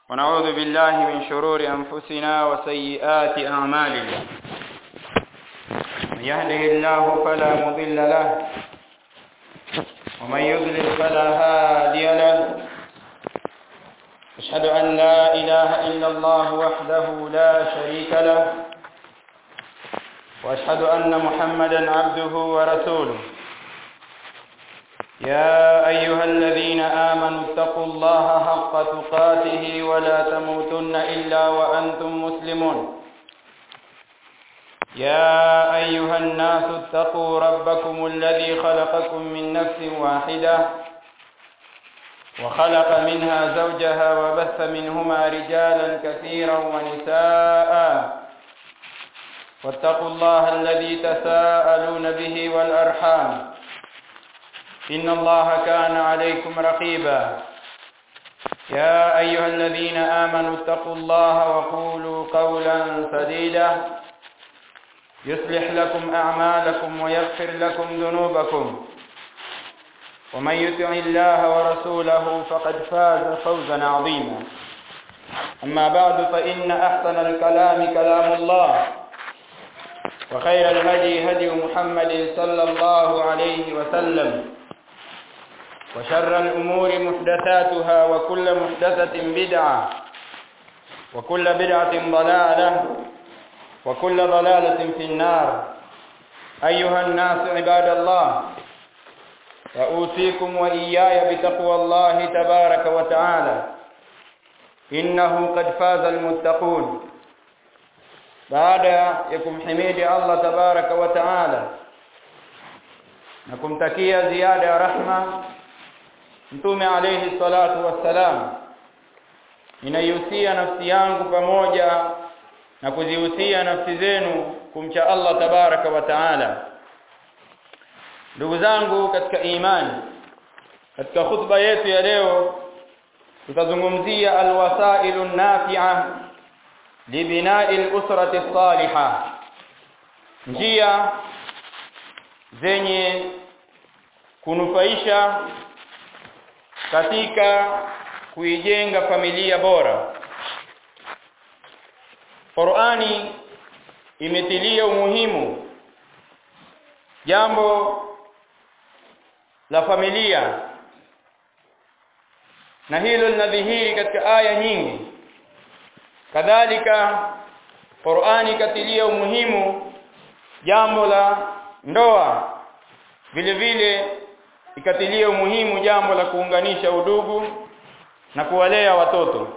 ونعوذ بالله من شرور أنفسنا وسيئات أعمالنا. من يهده الله فلا مضل له ومن يضلل فلا هادي له. أشهد أن لا إله إلا الله وحده لا شريك له وأشهد أن محمدا عبده ورسوله. يا أيها الذين آمنوا اتقوا الله حق تقاته ولا تموتن إلا وأنتم مسلمون. يا أيها الناس اتقوا ربكم الذي خلقكم من نفس واحدة وخلق منها زوجها وبث منهما رجالا كثيرا ونساء. واتقوا الله الذي تساءلون به والأرحام إن الله كان عليكم رقيبا. يا أيها الذين آمنوا اتقوا الله وقولوا قولا سديدا يصلح لكم أعمالكم ويغفر لكم ذنوبكم. ومن يطع الله ورسوله فقد فاز فوزا عظيما. أما بعد فإن أحسن الكلام كلام الله وخير الهدي هدي محمد صلى الله عليه وسلم وشر الأمور محدثاتها وكل محدثة بدعة وكل بدعة ضلالة وكل ضلالة في النار. أيها الناس عباد الله، وأوصيكم وإياي بتقوى الله تبارك وتعالى إنه قد فاز المتقون. baada ya kumhimidi Allah tabaraka wa taala na kumtakia ziada ya rahma Mtume alayhi salatu wassalam, ninaihusia nafsi yangu pamoja na kuzihusia nafsi zenu kumcha Allah tabaraka wa taala. Ndugu zangu katika imani, katika khutba yetu ya leo tutazungumzia alwasailun nafi'a libina'i al-usrati as-salihah, njia zenye kunufaisha katika kuijenga familia bora. Qur'ani imetilia umuhimu jambo la familia, na hilo linadhihiri katika aya nyingi. Kadhalika Qur'ani katilia umuhimu jambo la ndoa, vile vile ikatilia umuhimu jambo la kuunganisha udugu na kuwalea watoto,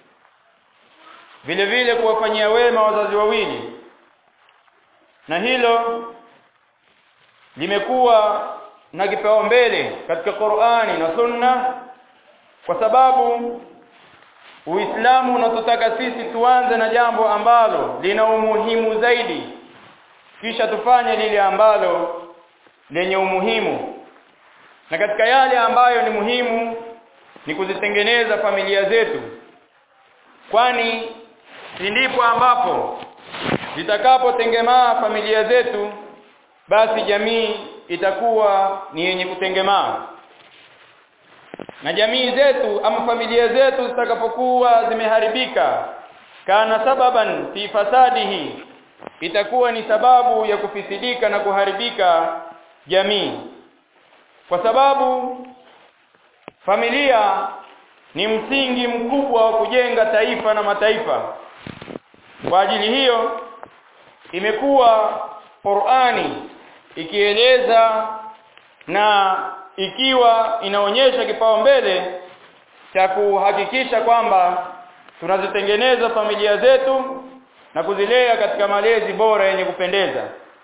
vile vile kuwafanyia wema wazazi wawili. Na hilo limekuwa na kipaumbele katika Qur'ani na Sunna, kwa sababu Uislamu unatutaka sisi tuanze na jambo ambalo lina umuhimu zaidi, kisha tufanye lile ambalo lenye umuhimu. Na katika yale ambayo ni muhimu ni kuzitengeneza familia zetu, kwani ndipo ambapo zitakapotengemaa familia zetu, basi jamii itakuwa ni yenye kutengemaa. Na jamii zetu ama familia zetu zitakapokuwa zimeharibika, kana sababan fi fasadihi, itakuwa ni sababu ya kufisidika na kuharibika jamii. Kwa sababu familia ni msingi mkubwa wa kujenga taifa na mataifa. Kwa ajili hiyo imekuwa Qur'ani ikieleza na ikiwa inaonyesha kipaumbele cha kuhakikisha kwamba tunazitengeneza familia zetu na kuzilea katika malezi bora yenye kupendeza.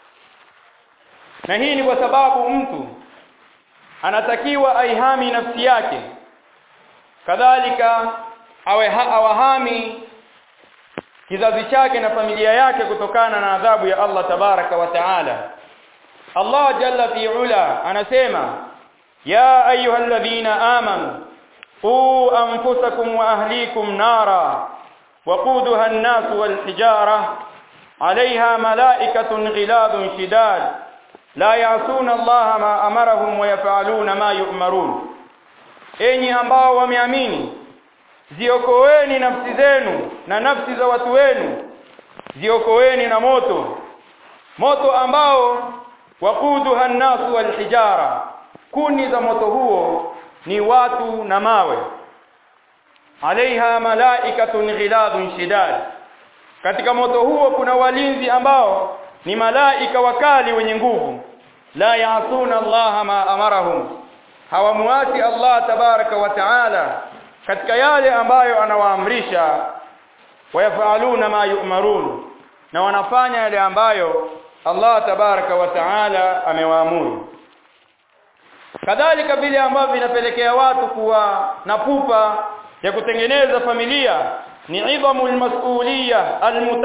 Na hii ni kwa sababu mtu anatakiwa aihami nafsi yake, kadhalika awahami kizazi chake na familia yake kutokana na adhabu ya Allah tabaraka wa taala. Allah jalla fi ula anasema: ya ayyuhalladhina amanu qu anfusakum wa ahlikum nara waquduha an-nas wal hijara 'alayha malaa'ikatun ghiladun shidad la ya'suna Allaha ma amarahum wa yaf'aluna ma yu'marun. Enyi ambao wameamini, ziokoeni nafsi zenu na nafsi za watu wenu, ziokoeni na moto ambao waquduha an-nasu wal hijara, kuni za moto huo ni watu na mawe. Alaiha malaikatun ghiladun shidad, katika moto huo kuna walinzi ambao ni malaika wakali wenye nguvu. La yaasuna Allah ma amarahum, hawamuati Allah tabaraka wa taala katika yale ambayo anawaamrisha. Wayafaluna ma yu'marun, na wanafanya yale ambayo Allah tabaraka wa taala amewaamuru. Kadhalika vile ambavyo vinapelekea watu kuwa na pupa ya kutengeneza familia ni idhamul mas'uliyya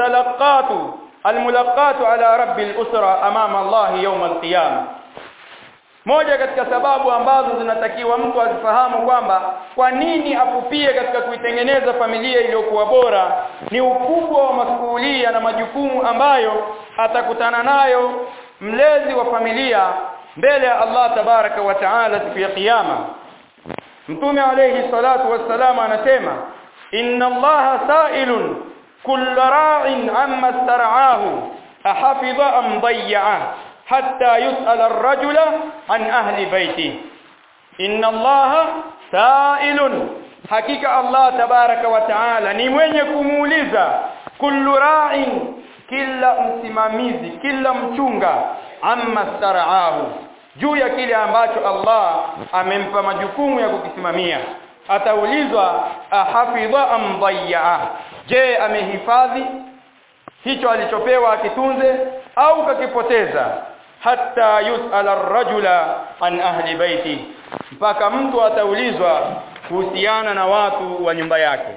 almulaqatu ala rabbil usra amama Allah yawm alqiyama. Moja katika sababu ambazo zinatakiwa mtu azifahamu kwamba kwa nini apupie katika kuitengeneza familia iliyokuwa bora ni ukubwa wa masuhulia na majukumu ambayo atakutana nayo mlezi wa familia mbele ya Allah tabaraka wa taala siku ya kiyama. Mtume alayhi salatu wassalam anasema, inna Allaha sa'ilun kullu ra'in amma star'ahu ahafidha am dayya'a hatta yus'ala ar-rajula an ahli baiti. Inna Allaha sa'ilun, hakika Allah tabaraka wa taala ni mwenye kumuuliza kullu ra'in, kila msimamizi, kila mchunga, amma star'ahu, juu ya kile ambacho Allah amempa majukumu ya kukisimamia. Ataulizwa ahafidha am dayya'a, je amehifadhi hicho alichopewa akitunze au kakipoteza. Hatta yus'ala ar-rajula an ahli baiti, mpaka mtu ataulizwa kuhusiana na watu wa nyumba yake.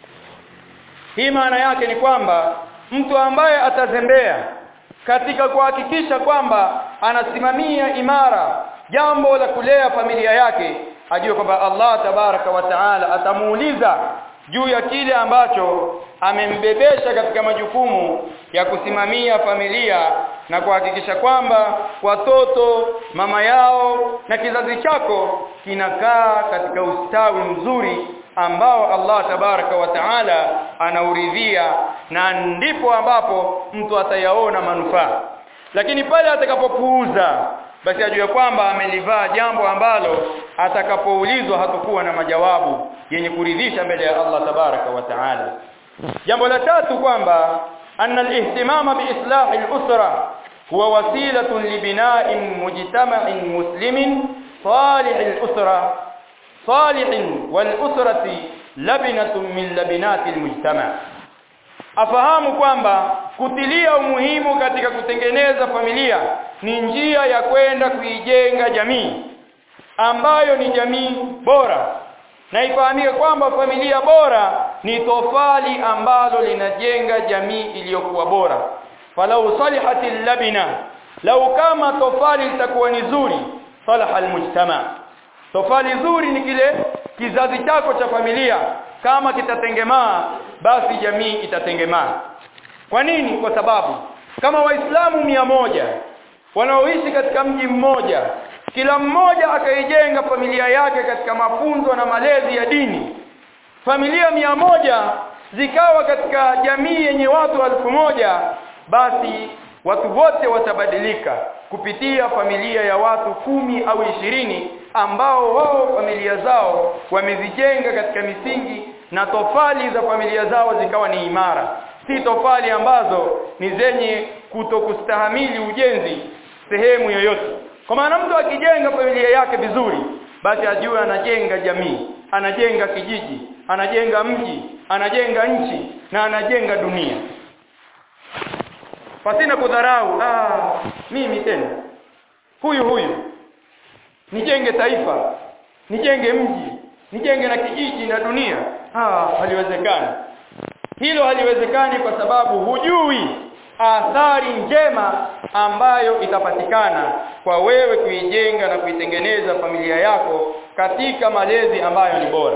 Hii maana yake ni kwamba mtu ambaye atazembea katika kuhakikisha kwamba anasimamia imara jambo la kulea familia yake, ajue kwamba Allah tabaraka wa taala atamuuliza juu ya kile ambacho amembebesha katika majukumu ya kusimamia familia na kuhakikisha kwamba watoto, mama yao na kizazi chako kinakaa katika ustawi mzuri ambao Allah tabaraka wa taala anauridhia, na ndipo ambapo mtu atayaona manufaa. Lakini pale atakapopuuza, basi ajue kwamba amelivaa jambo ambalo atakapoulizwa hatakuwa na majawabu yenye kuridhisha mbele ya Allah tabaraka wa taala. Jambo la tatu kwamba anna al-ihtimama bi islahi al-usra huwa wasilatun li bina'in mujtama'in muslimin salih al-usra salihin wal-usrati labinatun min labinati al-mujtama'. Afahamu kwamba kutilia umuhimu katika kutengeneza familia ni njia ya kwenda kuijenga jamii ambayo ni jamii bora, na ifahamike kwamba familia bora ni tofali ambalo linajenga jamii iliyokuwa bora. Falau salihatil labina, lau kama tofali litakuwa ni zuri, salaha almujtama. Tofali zuri ni kile kizazi chako cha familia, kama kitatengemaa basi jamii itatengemaa. Kwa nini? Kwa sababu kama Waislamu 100 wanaoishi katika mji mmoja, kila mmoja akaijenga familia yake katika mafunzo na malezi ya dini, familia 100 zikawa katika jamii yenye watu 1000, basi watu wote watabadilika kupitia familia ya watu 10 au 20 ambao wao familia zao wamezijenga katika misingi na tofali za familia zao zikawa ni imara, si tofali ambazo ni zenye kutokustahamili ujenzi sehemu yoyote. Kwa maana mtu akijenga familia yake vizuri, basi ajue anajenga jamii, anajenga kijiji, anajenga mji, anajenga nchi na anajenga dunia. Pasina kudharau, mimi tena huyu nijenge taifa, nijenge mji, nijenge na kijiji na dunia. Haliwezekani. Hilo haliwezekani kwa sababu hujui athari njema ambayo itapatikana kwa wewe kuijenga na kuitengeneza familia yako katika malezi ambayo ni bora.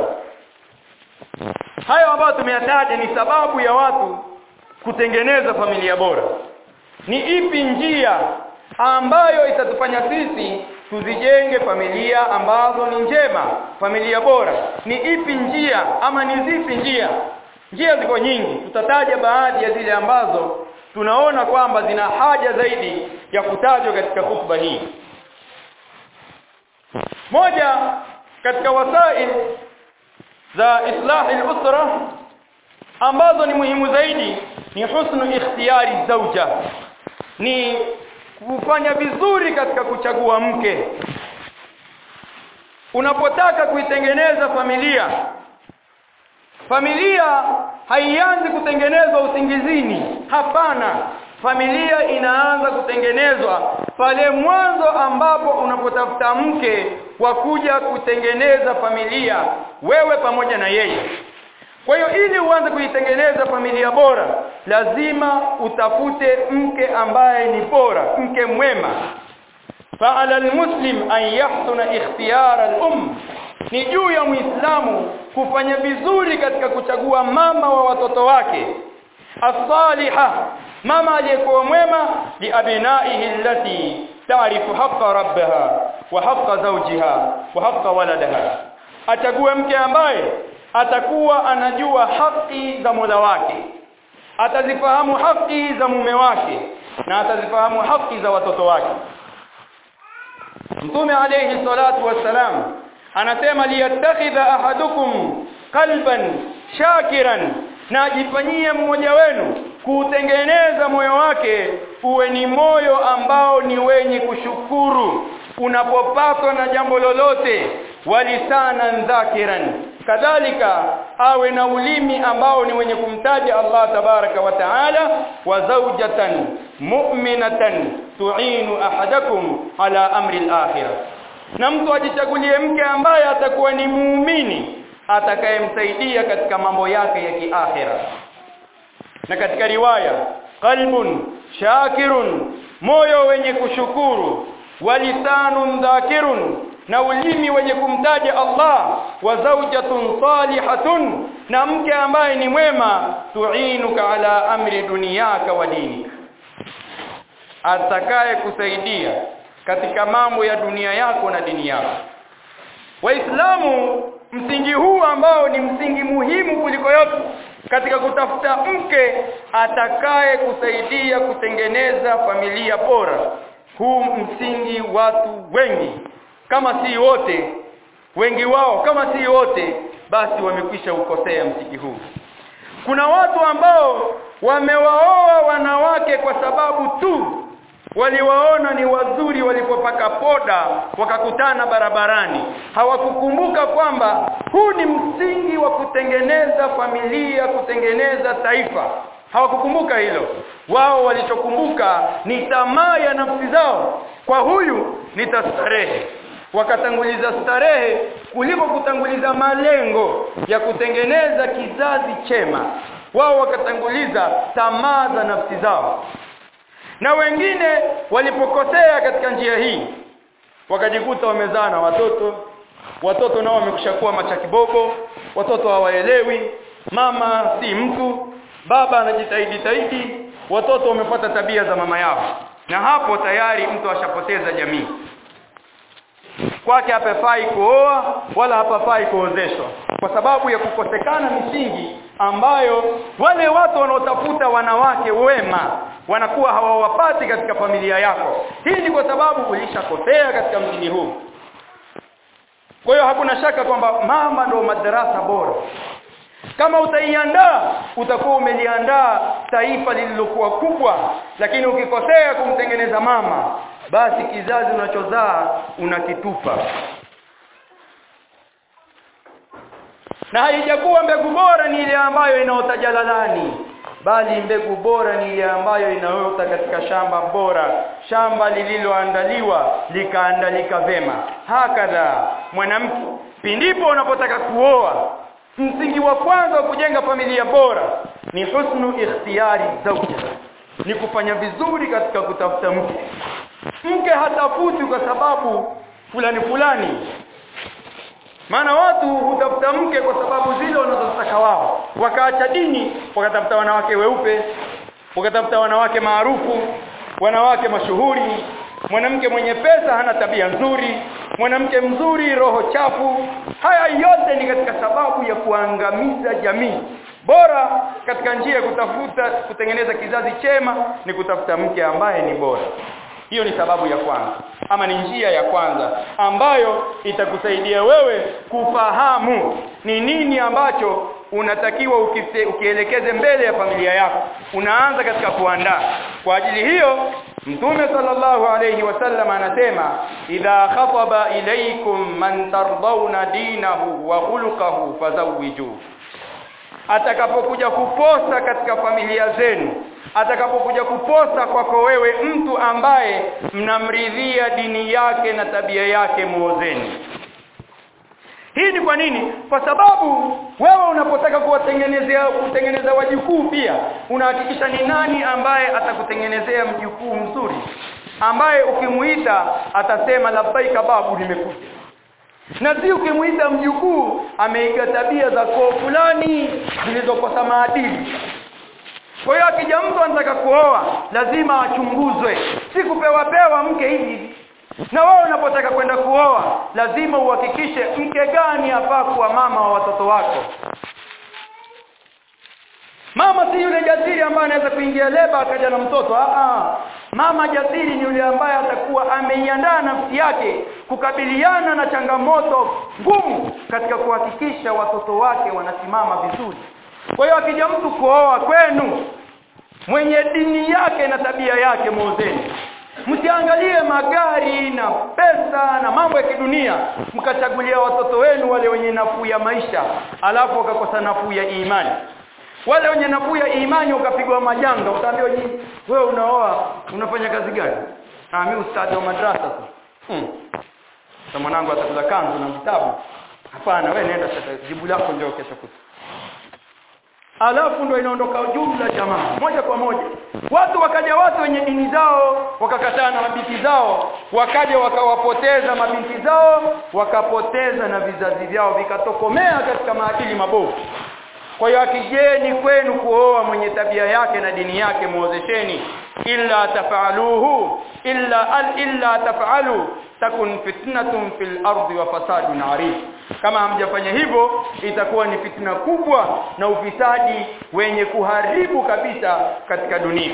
Hayo ambayo tumeyataja ni sababu ya watu kutengeneza familia bora. Ni ipi njia ambayo itatufanya sisi tuzijenge familia ambazo ni njema, familia bora. Ni ipi njia ama ni zipi njia? Njia ziko nyingi, tutataja baadhi ya zile ambazo tunaona kwamba zina haja zaidi ya kutajwa katika hutuba hii. Moja katika wasail za islahi al-usra ambazo ni muhimu zaidi ni husnu ikhtiyari zawja, ni kufanya vizuri katika kuchagua mke. Unapotaka kuitengeneza familia haianzi kutengenezwa usingizini, hapana. Familia inaanza kutengenezwa pale mwanzo ambapo unapotafuta mke wa kuja kutengeneza familia wewe pamoja na yeye. Kwa hiyo ili uanze kuitengeneza familia bora, lazima utafute mke ambaye ni bora, mke mwema. Fa'ala al-muslim an yahsuna ikhtiyar al-umm, ni juu ya Muislamu kufanya vizuri katika kuchagua mama wa watoto wake. As-salihah, mama aliyekuwa mwema, li abnaihi allati ta'rifu haqqa rabbaha wa haqqa zawjiha wa haqqa waladaha. Achague mke ambaye atakuwa anajua haki za Mola wake, atazifahamu haki za mume wake na atazifahamu haki za watoto wake. Mtume alayhi salatu wassalam anasema liyattakhidha ahadukum qalban shakiran, na ajifanyie mmoja wenu kuutengeneza moyo wake uwe ni moyo ambao ni wenye kushukuru unapopatwa na jambo lolote, walisanan dhakiran, kadhalika awe na ulimi ambao ni wenye kumtaja Allah tabaraka wa taala, wa zawjatan mu'minatan tu'inu ahadakum ala amri al-akhirah, na mtu ajichagulie mke ambaye atakuwa ni muumini atakayemsaidia katika mambo yake ya kiakhira. Na katika riwaya, qalbun shakirun, moyo wenye kushukuru, walisanun dhakirun, na ulimi wenye kumtaja Allah, wa zawjatun salihatun, na mke ambaye ni mwema, tu'inuka ala amri dunyaka wa dinika, atakaye kusaidia katika mambo ya dunia yako na dini yako. Waislamu, msingi huu ambao ni msingi muhimu kuliko yote katika kutafuta mke atakaye kusaidia kutengeneza familia bora, huu msingi watu wengi kama si wote, wengi wao kama si wote, basi wamekwisha ukosea msingi huu. Kuna watu ambao wamewaoa wanawake kwa sababu tu waliwaona ni wazuri walipopaka poda wakakutana barabarani. Hawakukumbuka kwamba huu ni msingi wa kutengeneza familia, kutengeneza taifa. Hawakukumbuka hilo. Wao walichokumbuka ni tamaa ya nafsi zao. Kwa huyu nitastarehe, wakatanguliza starehe kuliko kutanguliza malengo ya kutengeneza kizazi chema. Wao wakatanguliza tamaa za nafsi zao. Na wengine walipokosea katika njia hii wakajikuta wamezaa na watoto nao wamekushakuwa machakibobo, watoto hawaelewi, mama si mtu, baba anajitahidi, watoto wamepata tabia za mama yao, na hapo tayari mtu ashapoteza jamii. Kwake hapafai kuoa wala hapafai kuozeshwa kwa sababu ya kukosekana misingi ambayo wale watu wanaotafuta wanawake wema wanakuwa hawawapati katika familia yako. Hii ni kwa sababu ulishakosea katika msingi huu. Kwa hiyo hakuna shaka kwamba mama ndio madarasa bora. Kama utaiandaa, utakuwa umeliandaa taifa lililokuwa kubwa, lakini ukikosea kumtengeneza mama, basi kizazi unachozaa unakitupa. Na haijakuwa mbegu bora ni ile ambayo inaota jalalani, bali mbegu bora ni ile ambayo inaota katika shamba bora, shamba lililoandaliwa likaandalika vema. Hakadha mwanamke, pindipo unapotaka kuoa, msingi wa kwanza wa kujenga familia bora ni husnu ikhtiyari zawja, ni kufanya vizuri katika kutafuta mke. Mke hatafuti kwa sababu fulani. Maana watu hutafuta mke kwa sababu zile wanazotaka wao, wakaacha dini, wakatafuta wanawake weupe, wakatafuta wanawake maarufu, wanawake mashuhuri, Mwanamke mwenye pesa hana tabia nzuri, mwanamke mzuri roho chafu. Haya yote ni katika sababu ya kuangamiza jamii. Bora katika njia ya kutafuta kutengeneza kizazi chema ni kutafuta mke ambaye ni bora. Hiyo ni sababu ya kwanza, ama ni njia ya kwanza ambayo itakusaidia wewe kufahamu ni nini ambacho unatakiwa ukielekeze mbele ya familia yako. Unaanza katika kuandaa. Kwa ajili hiyo Mtume sallallahu alayhi wasallam anasema, idha khataba ilaykum man tardawna dinahu wa khuluquhu fazawwiju. Atakapokuja kuposa katika familia zenu, atakapokuja kuposa kwako wewe mtu ambaye mnamridhia dini yake na tabia yake, muozeni. Hii ni kwa nini? Kwa sababu wewe unapotaka kutengeneza wajukuu pia unahakikisha ni nani ambaye atakutengenezea mjukuu mzuri, ambaye ukimuita atasema labbaika babu, nimekuja. Na si ukimuita mjukuu ameiga tabia za koo fulani zilizokosa maadili. Kwa hiyo akija mtu anataka kuoa lazima achunguzwe, si kupewa mke hivi. Na wewe unapotaka kwenda kuoa lazima uhakikishe mke gani afaa kuwa mama wa watoto wako. Mama si yule jasiri ambaye anaweza kuingia leba akaja na mtoto. Mama jasiri ni yule ambaye atakuwa ameiandaa nafsi yake kukabiliana na changamoto ngumu katika kuhakikisha watoto wake wanasimama vizuri. Kwa hiyo akija mtu kuoa kwenu mwenye dini yake na tabia yake, muozeni. Msiangalie magari na pesa na mambo ya kidunia mkachagulia watoto wenu wale wenye nafuu ya maisha alafu wakakosa nafuu ya imani. Wale wenye nafuu ya imani ukapigwa majanga, utaambiwa wewe unaoa unafanya kazi gani? Mimi ustadi wa madrasa tu. Sasa mwanangu atakula kanzu na vitabu. Hapana, wewe nenda sasa, jibu lako ndio kesho kutu. Alafu ndio inaondoka jumla jamaa moja kwa moja. Watu wenye dini zao wakakataa na mabinti zao, wakaja wakawapoteza mabinti zao, wakapoteza na vizazi vyao vikatokomea katika maadili mabovu. Kwa hiyo akijeni kwenu kuoa mwenye tabia yake na dini yake, muozesheni. Illa taf'alu takun fitnatun fil ardi wa fasadun 'arid. Kama hamjafanya hivyo itakuwa ni fitna kubwa na ufisadi wenye kuharibu kabisa katika dunia.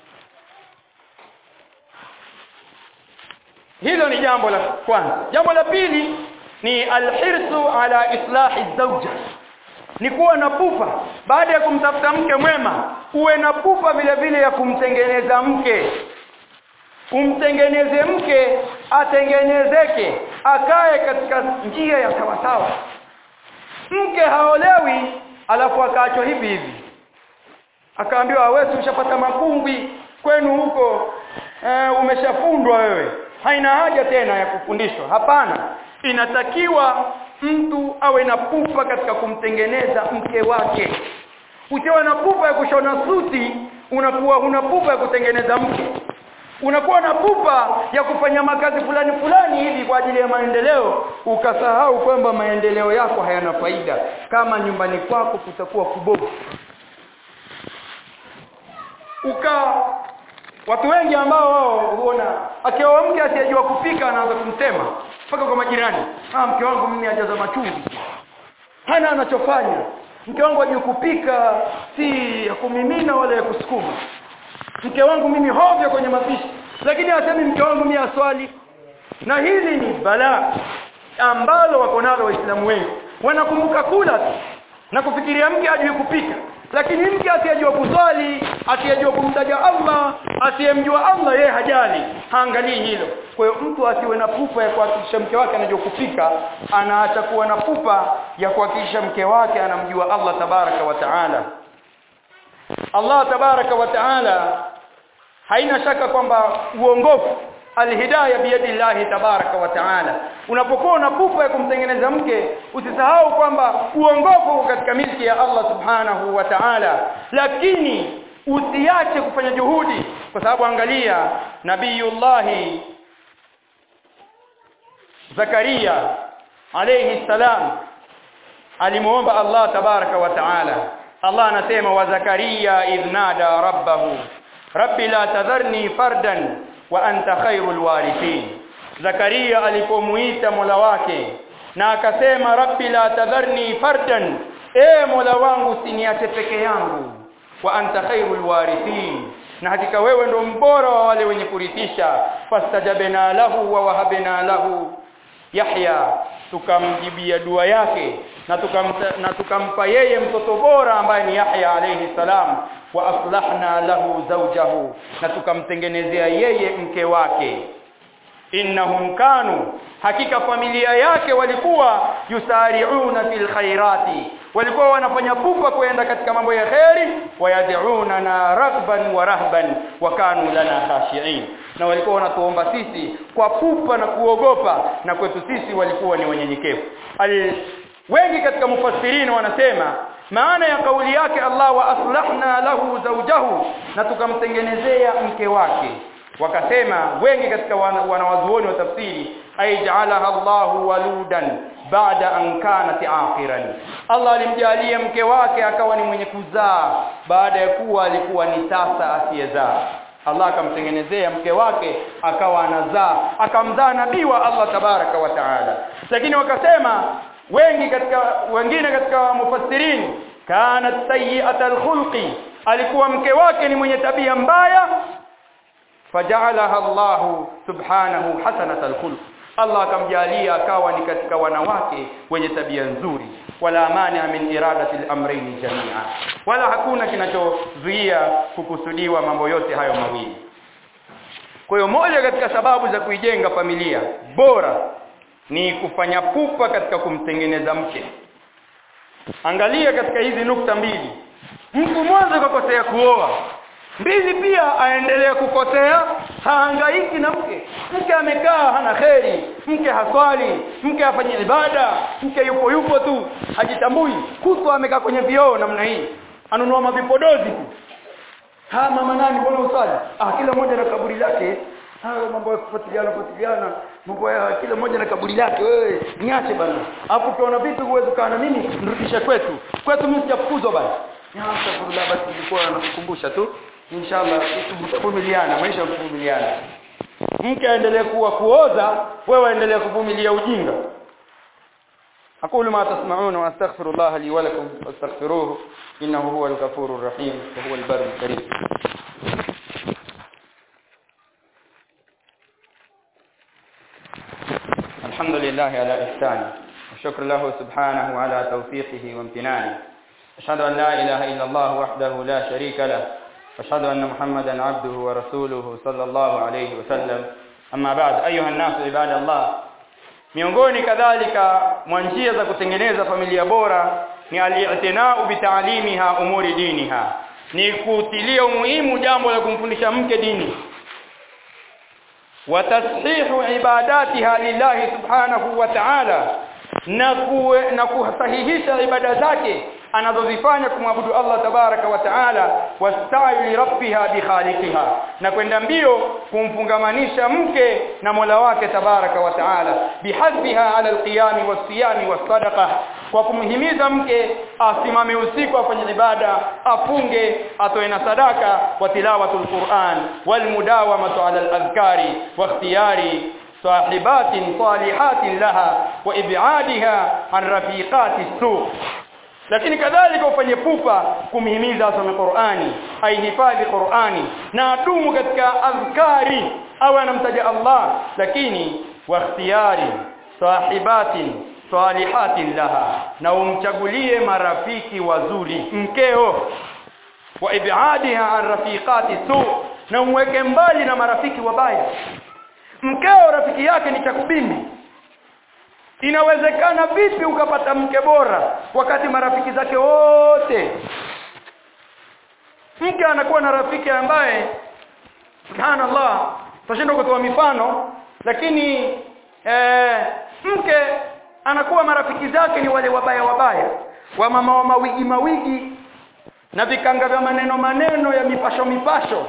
Hilo ni jambo la kwanza. Jambo la pili ni alhirsu ala islahi zawja. Ni kuwa na pupa baada ya kumtafuta mke mwema, uwe na pupa vile vile ya kumtengeneza mke. Umtengeneze mke atengenezeke, akae katika njia ya sawa sawa. Mke haolewi alafu akaachwa hivi hivi, akaambiwa wewe ushapata makungwi kwenu huko, umeshafundwa wewe, haina haja tena ya kufundishwa. Hapana, inatakiwa mtu awe na pupa katika kumtengeneza mke wake. Ukiwa na pupa ya kushona suti, unakuwa huna pupa ya kutengeneza mke. Unakuwa na pupa ya kufanya makazi fulani hivi kwa ajili ya maendeleo, ukasahau kwamba maendeleo yako hayana faida kama nyumbani kwako kutakuwa kubovu. Watu wengi ambao wao huona akioa mke asiyejua kupika anaanza kumsema mpaka kwa majirani, mke wangu mimi hajaza machungu, hana anachofanya. Mke wangu hajui kupika, si ya kumimina wala ya kusukuma. Mke wangu mimi hovyo kwenye mapishi, lakini asemi mke wangu mimi aswali. Na hili ni balaa ambalo wako nalo Waislamu wengi. Wanakumbuka kula na kufikiria mke hajui kupika, lakini mke asiyejua kuswali, asiyejua kumtaja Allah, asiyemjua Allah, yeye hajali, haangalii hilo. Kwa hiyo mtu asiwe na pupa ya kuhakikisha mke wake anajua kupika, anaacha kuwa na pupa ya kuhakikisha mke wake anamjua Allah tabaraka wa taala. Allah tabaraka wa taala haina shaka kwamba uongofu, alhidayah biyadillahi tabaraka wa taala. Unapokuwa una pupa ya kumtengeneza mke, usisahau kwamba uongofu uko katika milki ya Allah subhanahu wa ta'ala, lakini usiache kufanya juhudi, kwa sababu angalia Nabiyullahi Zakaria alayhi salam alimuomba Allah tabaraka wa ta'ala. Allah anasema wa Zakaria idh nada rabbahu rabbi la tadharni fardan wa anta khairul warithin. Zakaria alipomuita Mola wake na akasema rabbi la tadharni fardan, Mola wangu usiniache peke yangu, wa anta khairul warithin, na hakika wewe ndo mbora wa wale wenye kurithisha. Fastajabna lahu wa wahabna lahu Yahya, tukamjibia dua yake na tukampa yeye mtoto bora ambaye ni Yahya alayhi salam. Wa aslahna lahu zawjahu, na tukamtengenezea yeye mke wake. Innahum kanu, hakika familia yake walikuwa yusari'una fil khairati, walikuwa wanafanya pupa kwenda katika mambo ya khairi. Wayad'una na raghban wa rahban wa kanu lana khashi'in, na walikuwa wanatuomba sisi kwa pupa na kuogopa, na kwetu sisi walikuwa ni wanyenyekevu. Wengi katika mufassirini wanasema maana ya kauli yake Allah wa aslahna lahu zawjahu, na tukamtengenezea mke wake. Wakasema wengi katika wanawazuoni wa tafsiri, aij'alaha Allahu waludan baada an kanat akhiran, Allah alimjalia mke wake akawa ni mwenye kuzaa baada ya kuwa alikuwa ni tasa asiyezaa. Allah akamtengenezea mke wake akawa anazaa, akamzaa nabii wa Allah tabaraka wa taala. Lakini wakasema wengine katika mufassirini, kanat sayyi'at al-khulqi, alikuwa mke wake ni mwenye tabia mbaya. Faja'alaha Allah subhanahu hasanat al-khulq, Allah akamjalia akawa ni katika wanawake wenye tabia nzuri. Wala mani min iradati al-amrayn jami'a, wala hakuna kinachozuia kukusudiwa mambo yote hayo mawili. Kwa hiyo moja katika sababu za kuijenga familia bora ni kufanya pupa katika kumtengeneza mke. Angalia katika hizi nukta mbili, mtu mwanzo kakosea kuoa, mbili pia aendelea kukosea, haangaiki na mke. Mke amekaa hana kheri, mke haswali, mke afanye ibada, mke yupo tu hajitambui, kutwa amekaa kwenye vioo namna hii, anunua mavipodozi tu. Mama nani mbona usali? Kila mmoja na kaburi lake. Hayo mambo ya kufuatiliana, mambo ya kila mmoja na kaburi lake. Wewe niache bana. Hapo ukiona vitu huwezi kukaa na mimi, nirudishe kwetu. Mimi sijafukuzwa bana. Nyasa kurula basi nilikuwa nakukumbusha tu. Inshallah tutavumiliana, maisha kuvumiliana. Mke aendelee kuoza, wewe endelea kuvumilia ujinga. أقول ما تسمعون وأستغفر الله لي ولكم واستغفروه إنه هو الغفور الرحيم وهو البر الكريم. الحمد لله على إحسانه والشكر له سبحانه على توفيقه وامتنانه. أشهد أن لا إله إلا الله وحده لا شريك له، وأشهد أن محمدا عبده ورسوله صلى الله عليه وسلم. أما بعد، أيها الناس عباد الله، miongoni kadhalika mwa njia za kutengeneza familia bora ni al-i'tina'u bi ta'limiha umuri diniha, ni kutilia umuhimu jambo la kumfundisha mke dini, wa tashihu ibadatiha lillahi subhanahu wa ta'ala, na kusahihisha ibada zake anazozifanya kumwabudu Allah tabaraka wa taala, wasta'i li rabbiha bi khaliqiha, na kwenda mbio kumfungamanisha mke na Mola wake tabaraka wa taala, bihadhiha ala alqiyami wasiyami wasadaqa, kwa kumhimiza mke asimame usiku afanye ibada, afunge, atoe na sadaka, wa tilawatul Qur'an wal mudawamatu ala al-adhkari wa ikhtiyari sahibatin salihatin laha wa ib'adiha an rafiqati su. Lakini kadhalika ufanye pupa kumhimiza asome Qur'ani, aihifadhi Qur'ani, na adumu katika adhkari, au anamtaja Allah, lakini wa ikhtiyari sahibatin salihatin laha, na umchagulie marafiki wazuri mkeo, wa ib'adiha an rafiqati su, na umweke mbali na marafiki wabaya. Mkeo rafiki yake ni chakubimbi. Inawezekana vipi ukapata mke bora wakati marafiki zake wote? Mke anakuwa na rafiki ambaye subhanallah tashinda kutoa mifano, lakini mke anakuwa marafiki zake ni wale wabaya wa mama wa mawigi na vikanga vya maneno ya mipasho.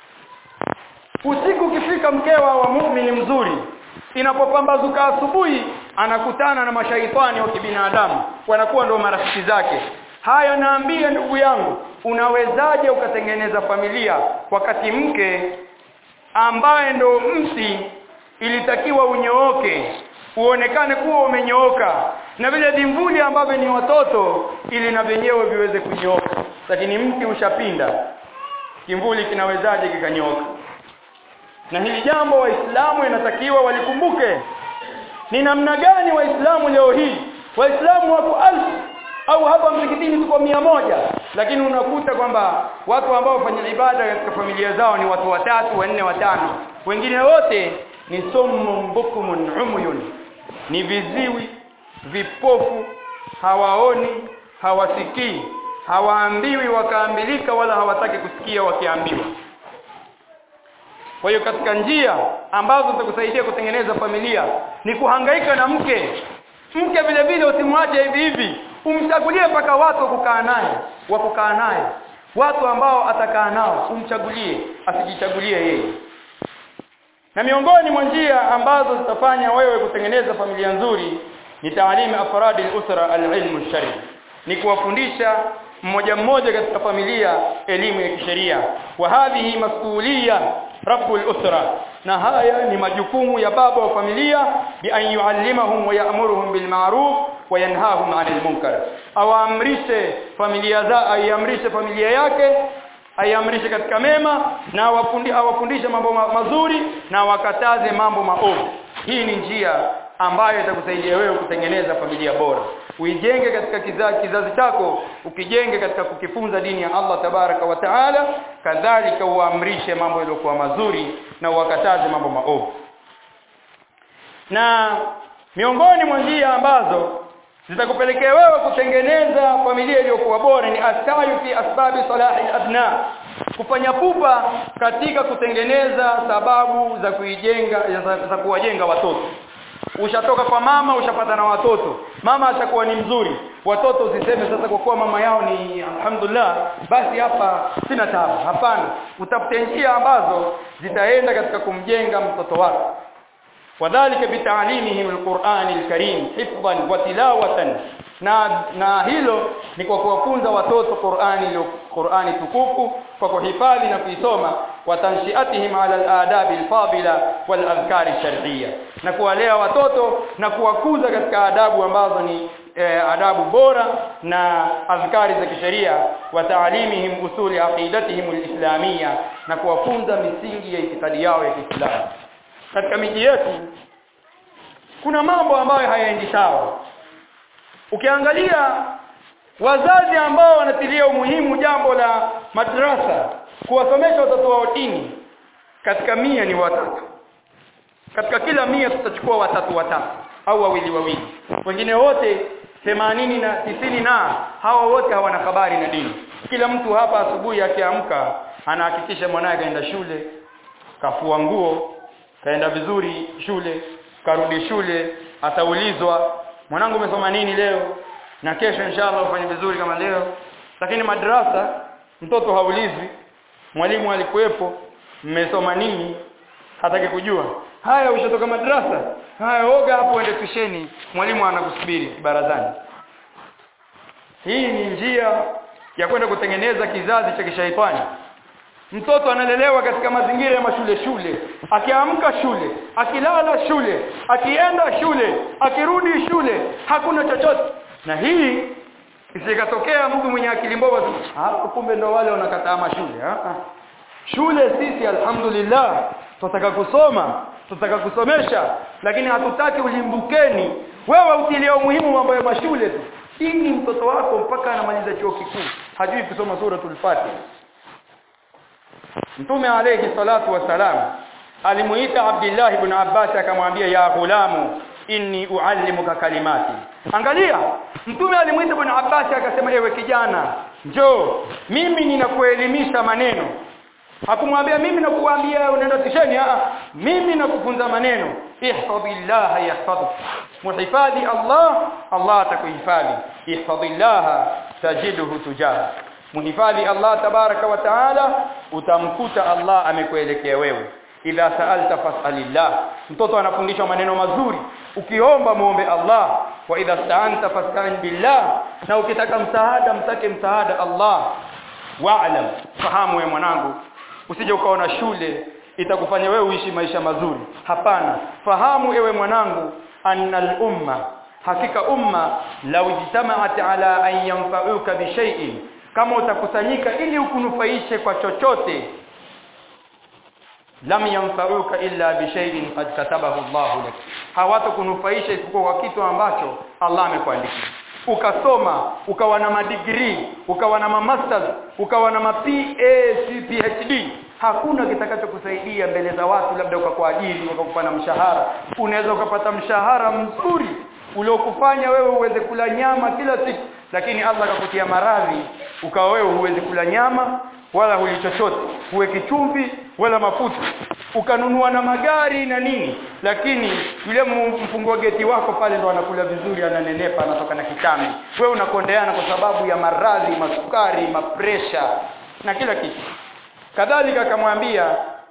Usiku ukifika, mkewa wa muumini mzuri, inapopambazuka asubuhi, anakutana na mashaitani wa kibinadamu, wanakuwa ndio marafiki zake. Haya, naambia ndugu yangu, unawezaje ukatengeneza familia wakati mke ambaye ndo mti ilitakiwa unyooke, uonekane kuwa umenyooka, na vile vimvuli ambavyo ni watoto ili na wenyewe viweze kunyooka. Lakini mti ushapinda, kimvuli kinawezaje kikanyooka? Na hili jambo Waislamu inatakiwa walikumbuke. Ni namna gani Waislamu leo hii, Waislamu wako 1000 au hapa msikitini tuko 100, lakini unakuta kwamba watu ambao wafanya ibada katika familia zao ni watu 3, 4, 5. Wengine wote ni summun bukumun umyun, ni viziwi, vipofu, hawaoni, hawasikii, hawaambiwi wakaambilika, wala hawataki kusikia wakiambiwa. Kwa hiyo katika njia ambazo zitakusaidia kutengeneza familia ni kuhangaika na mke. Mke vile vile usimwache hivi hivi, umchagulie mpaka watu wakukaa naye, watu ambao atakaa nao umchagulie, asijichagulie yeye. Na miongoni mwa njia ambazo zitafanya wewe kutengeneza familia nzuri ni taalimu afradi al-usra al-ilm al-shari, ni kuwafundisha mmoja mmoja katika familia elimu ya kisheria. Wa hadhihi mas'uliyya rabbul usra, na haya ni majukumu ya baba wa familia, bi an yuallimahum wa ya'muruhum bil ma'ruf wa yanhahum 'anil munkar. Awaamrishe familia yake, ayamrishe katika mema, na awafundishe mambo mazuri na wakataze mambo maovu. Hii ni njia ambayo itakusaidia wewe kutengeneza familia bora. Uijenge katika kizazi chako, ukijenge katika kukifunza dini ya Allah tabaraka wa taala, kadhalika uamrishe mambo yaliyokuwa mazuri na uwakataze mambo maovu. Na miongoni mwa njia ambazo zitakupelekea wewe kutengeneza familia iliyokuwa bora ni astayu fi asbabi salahi al-abna, kufanya pupa katika kutengeneza sababu za kuwajenga watoto. Ushatoka kwa mama, ushapata na watoto, mama ashakuwa ni mzuri, watoto usiseme sasa kwa kuwa mama yao ni alhamdulillah basi hapa sina taabu. Hapana, utafute njia ambazo zitaenda katika kumjenga mtoto wako. Wadhālika bita'limihim al-Qur'ān al-Karīm hifdhan wa tilawatan, na hilo ni kwa kuwafunza watoto Qur'ani tukufu kwa kuhifadhi na kuisoma, wa tanshi'atihim 'ala al-ādāb al-fāḍila wal-adhkār ash-shar'iyya, na kuwalea watoto na kuwakuza katika adabu ambazo ni adabu bora na adhkari za kisheria, wa ta'limihim usuli aqidatihim al-islamiyya, na kuwafunza misingi ya itikadi yao ya Kiislamu. Katika miji yetu kuna mambo ambayo hayaendi sawa. Ukiangalia wazazi ambao wanatilia umuhimu jambo la madrasa, kuwasomesha watoto wao dini, katika 100 ni 3. Katika kila 100 tutachukua 3 au wawili. Wengine wote 80 na 90 na hawa wote hawana habari na dini. Kila mtu hapa asubuhi akiamka anahakikisha mwanae kaenda shule, kafua nguo, kaenda vizuri shule, karudi shule, ataulizwa mwanangu umesoma nini leo, na kesho inshallah ufanye vizuri kama leo. Lakini madrasa mtoto haulizwi mwalimu alikuwepo, mmesoma nini, hataki kujua. Haya, ushatoka madrasa, haya oga hapo uende tusheni, mwalimu anakusubiri barazani. Hii ni njia ya kwenda kutengeneza kizazi cha kishaitani. Mtoto analelewa katika mazingira ya shule, akiamka shule, akilala shule, akienda shule, akirudi shule, hakuna chochote. Na hii isikatokea mtu mwenye akili mbovu, kumbe ndo wale wanakataa mashule. Shule sisi alhamdulillah tunataka kusoma, tunataka kusomesha, lakini hatutaki ulimbukeni. Wewe utilie umuhimu mambo ya mashule tu. Ili mtoto wako mpaka anamaliza chuo kikuu hajui kusoma suratul Fatiha. Mtume alayhi salatu wasalam alimuita Abdullah ibn Abbas akamwambia, ya ghulamu inni uallimuka kalimati. Angalia, Mtume alimuita ibn Abbas akasema, ewe kijana njoo mimi ninakuelimisha maneno. Hakumwambia mimi nakuambia unaenda tisheni, mimi nakufunza maneno. Ihfadhillaha yahfadhuk, muhifadhi Allah, Allah atakuhifadhi. Ihfadhillaha tajidhu tujah, muhifadhi Allah tabaraka wa taala, utamkuta Allah amekuelekea wewe. Idha sa'alta fas'alillah, mtoto anafundishwa maneno mazuri. Ukiomba muombe Allah. Wa idha sta'anta fasta'in billah, na ukitaka msaada mtake msaada Allah. Wa'lam, fahamu wewe mwanangu, usije ukaona shule itakufanya wewe uishi maisha mazuri. Hapana, fahamu ewe mwanangu, annal umma, hakika umma law ijtama'at ala an yanfa'uka bi shay'in, kama utakusanyika ili ukunufaishe kwa chochote, lam yanfa'uka illa bi shay'in qad katabahu Allah lak, hawatakunufaisha isipokuwa kwa kitu ambacho Allah amekuandikia. Ukasoma, ukawa na madegree, ukawa na masters, ukawa na PhD, hakuna kitakachokusaidia mbele za watu. Labda ukakuajiri ukakupa na mshahara, unaweza ukapata mshahara mzuri uliokufanya wewe uweze kula nyama kila siku, lakini Allah akakutia maradhi ukawa wewe huwezi kula nyama wala huli chochote, uweke chumvi wala mafuta, ukanunua na magari na nini, lakini yule mfungua geti wako pale ndo anakula vizuri, ananenepa, anatoka na kitambi, wewe unakondeana kwa sababu ya maradhi, masukari, mapresha na kila kitu. Kadhalika akamwambia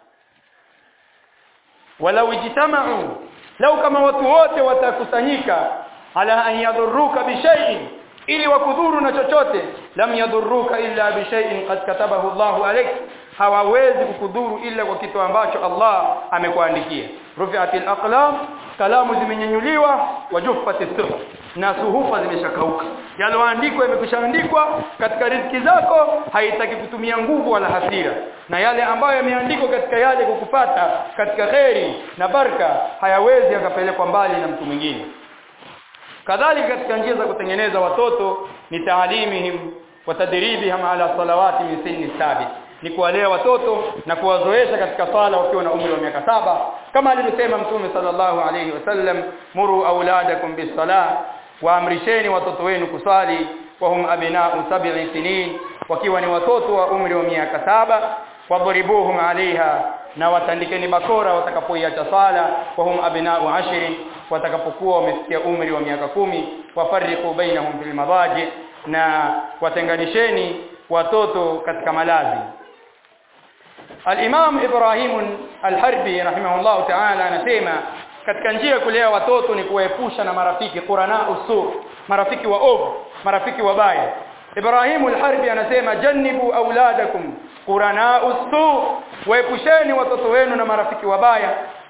walau ijtama'u, lau kama watu wote watakusanyika ala an yadhurruka bi shay'in, ili wakudhuru na chochote, lam yadhurruka illa bi shay'in qad katabahu Allahu alayk, hawawezi kukudhuru ila kwa kitu ambacho Allah amekuandikia. Rufi'atil aqlam, kalamu zimenyanyuliwa, wajuffatis suhuf, na suhufa zimeshakauka, yaloandikwa yamekwishaandikwa katika riziki zako, haitaki kutumia nguvu wala hasira, na yale ambayo yameandikwa katika yale kukupata katika khairi na baraka hayawezi yakapelekwa mbali na mtu mwingine. Kadhalika katika njia za kutengeneza watoto ni taalimihim wa tadribihim ala salawati min sinni sabit, ni kuwalea watoto na kuwazoesha katika sala wakiwa na umri wa miaka 7, kama alivyosema Mtume sallallahu alayhi wasallam, muru auladakum bis-salah, waamrisheni watoto wenu kusali, wa hum abna'u 7 sinin, wakiwa ni watoto wa umri wa miaka 7, wadribuhum alaiha, na watandikeni bakora watakapoiacha sala, wa hum abna'u 10, watakapokuwa wamefikia umri wa miaka 10, wafarriqu bainahum fil madaji, na watenganisheni watoto katika malazi. Al-Imam Ibrahim al-Harbi rahimahullah ta'ala anasema katika njia kulea watoto ni kuwaepusha na marafiki qurana'u su, marafiki waovu, marafiki wabaya. Ibrahim al-Harbi anasema jannibu auladakum qurana'u su, waepusheni watoto wenu na marafiki wabaya,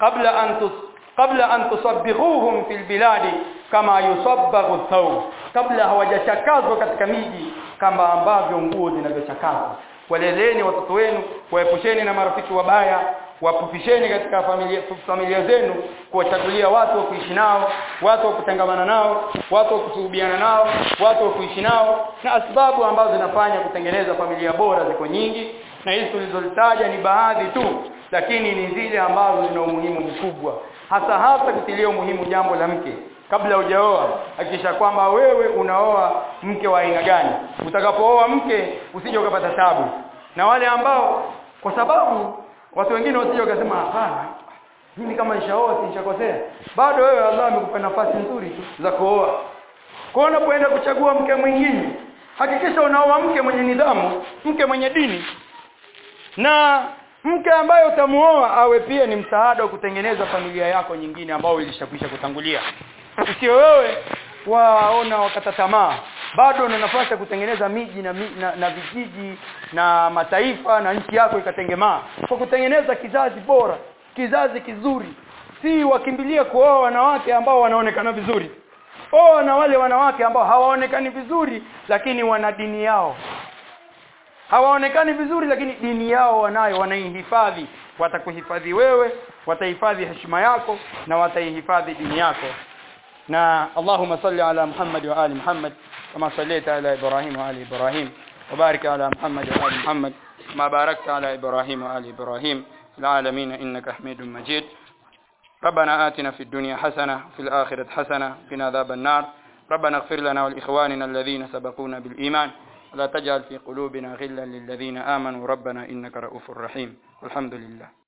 qabla an tusabbihuhum fil biladi kama yusabbaghu thawb, kabla hawajachakazwa katika miji kama ambavyo nguo zinavyochakazwa. Waleleni watoto wenu, waepusheni na marafiki wabaya, wapufisheni katika familia zenu, kuwachagulia watu wa kuishi nao, watu wa kutangamana nao, watu wa kusuhubiana nao, watu wa kuishi nao. Na asbabu ambazo zinafanya kutengeneza familia bora ziko nyingi, na hizi tulizozitaja ni baadhi tu, lakini ni zile ambazo zina umuhimu mkubwa, hasa kutilia umuhimu jambo la mke. Kabla hujaoa hakikisha kwamba wewe unaoa mke wa aina gani. Utakapooa mke usije ukapata tabu na wale ambao, kwa sababu watu wengine wasije wakasema hapana, mimi kama nishaoa nishakosea. Bado wewe Allah amekupa nafasi nzuri tu za kuoa. Kwa unapoenda kuchagua mke mwingine, hakikisha unaoa mke mwenye nidhamu, mke mwenye dini, na mke ambaye utamuoa awe pia ni msaada wa kutengeneza familia yako nyingine ambayo ilishakwisha kutangulia. Usio wewe waona wakata tamaa, bado una nafasi ya kutengeneza miji na vijiji na mataifa na nchi yako ikatengemaa kwa kutengeneza kizazi bora, kizazi kizuri. Si wakimbilia kuoa wanawake ambao wanaonekana vizuri. Oa na wale wanawake ambao hawaonekani vizuri lakini wana dini yao. Hawaonekani vizuri lakini dini yao wanayo, wanaihifadhi. Watakuhifadhi wewe, watahifadhi heshima yako na wataihifadhi dini yako. Na Allahumma salli ala Muhammad wa ali Muhammad kama sallaita ala Ibrahim wa ali Ibrahim, wa barik ala Muhammad wa ali Muhammad kama barakta ala Ibrahim wa ali Ibrahim fil alamin innaka Hamidum Majid. ربنا آتنا في الدنيا حسنة وفي الآخرة حسنة وقنا عذاب النار. ربنا اغفر لنا ولإخواننا الذين سبقونا بالإيمان ولا تجعل في قلوبنا غلا للذين آمنوا ربنا إنك رؤوف رحيم. والحمد لله.